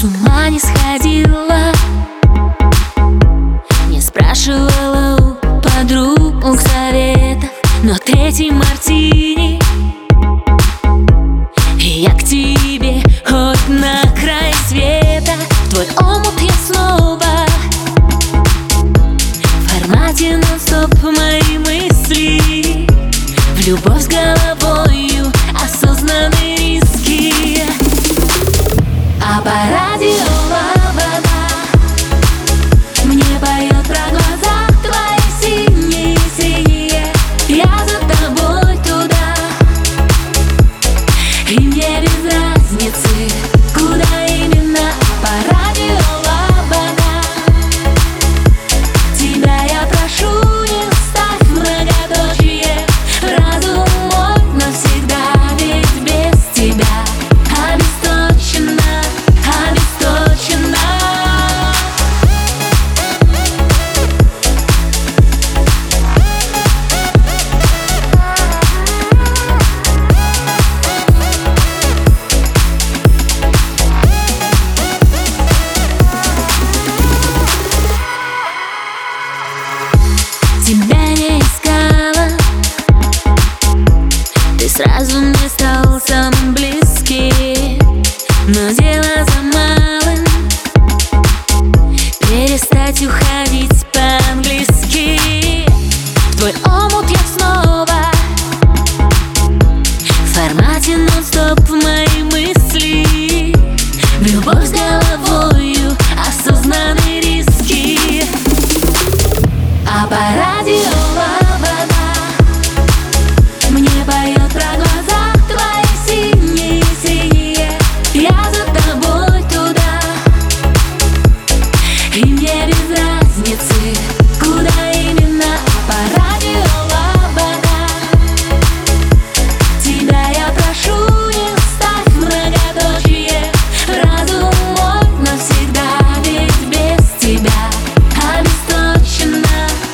С ума не сходила, не спрашивала у подруг советов, но третий мартини и я к тебе хоть на край света. В твой омут я снова, в формате нон-стоп мои мысли, в любовь с головою, осознанные риски. А по радио Лобода мне поет про глаза твои синие-синие. Я за тобой туда, и мне без разницы, куда именно. А по радио Лобода тебя я прошу, не ставь многоточие. Разум мой навсегда, ведь без тебя обесточена. Тебя не искала, ты сразу мне стал самым близким. Но дело за малым — перестать уходить по-английски. В твой омут я снова, в формате нон-стоп мои мысли, в любовь с головою, осознанные риски. А по радио Лобода мне поет про глаза твои синие-синие. Я за тобой туда, и мне без разницы, куда именно. А по радио Лобода тебя я прошу, не ставь многоточие. Разум мой навсегда, ведь без тебя обесточена.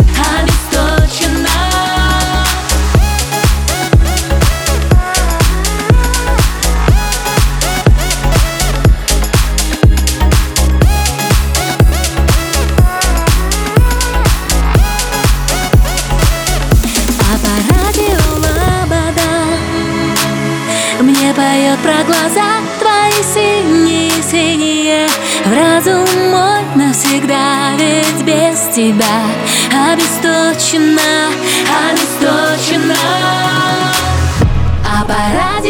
Мне поет про глаза твои синие-синие. В разум мой навсегда, ведь без тебя обесточена. А по радио